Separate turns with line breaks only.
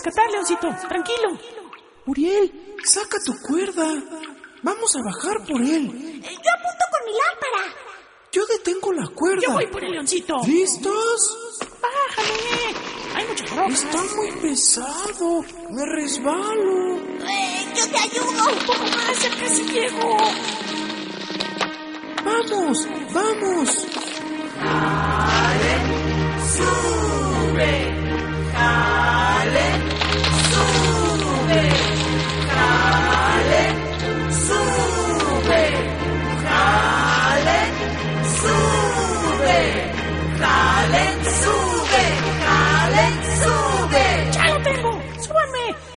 rescatar, Leoncito. Tranquilo.
Uriel, saca tu cuerda. Vamos a bajar por él.
Yo apunto con mi lámpara.
Yo detengo la cuerda.
Yo voy por el Leoncito.
¿Listos?
Bájale. Hay muchas rocas.
Está muy pesado. Me resbalo.
Yo te ayudo.
Un poco más, ya casi llego.
¡Vamos! ¡Vamos!
¡Sube!